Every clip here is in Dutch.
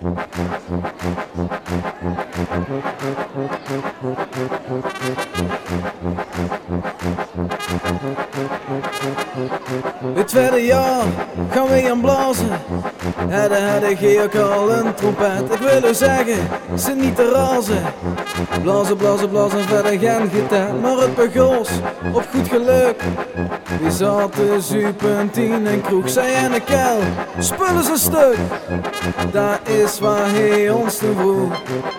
Het tweede jaar gaan we aan blazen. Had ik ook al een trompet. Ik wil u zeggen, ze niet te razen. Blazen, blazen, blazen, verder geen getent. Maar het begoos op goed geluk. We zaten zuipen, 10 en kroeg. Zij en de kel, spullen zijn stuk. Dat is waar hij ons toe vroeg.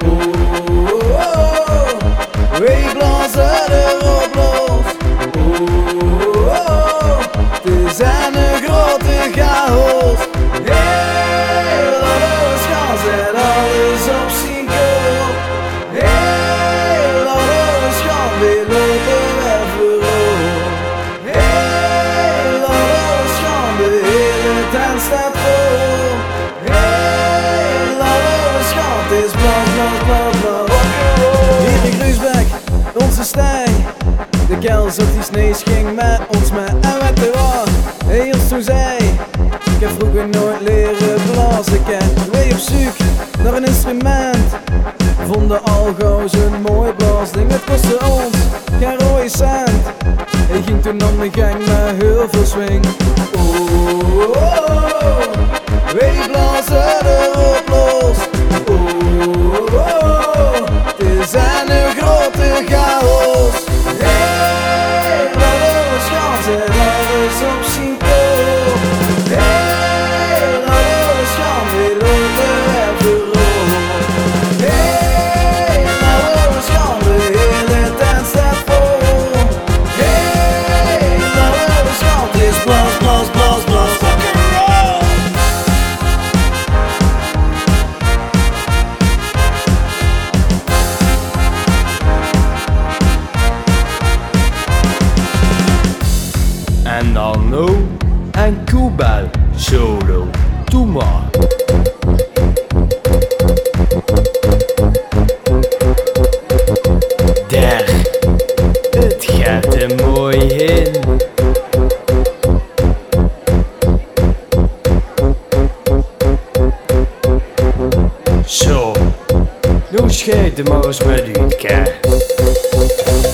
We blazen erop los. Het is een grote chaos. Heel alles gaan zet alles op zijn kop. Heel alles gaan weer lopen weer voorop. Heel alles gaan, de hele tent staat vol. Heel alles gaan, het is blas, blas, blas, blas. Hier in Gruisbeek, onze stij. De gels op die snees ging met ons mee. En wat er was, hij ons toen zei: ik heb vroeger nooit leren blazen. Ik weer op zoek naar een instrument. Vonden al gauw zo'n mooi blaasding. Het kostte ons geen rode cent. Hij ging toen aan de gang met heel veel swing. Wij blazen erop los. Het is een grote chaos. Zet alles op zijn kop. Heel alles gaan weer lopen en voorop. Heel alles gaan, de hele tent staat vol. Heel alles gaan, het is blas, blas, blas, blas, rock'n'roll. En dan nu een koebel solo. Doe maar. Daar, het gaat er mooi in. Zo, nu schijt er maar eens met u, kijk.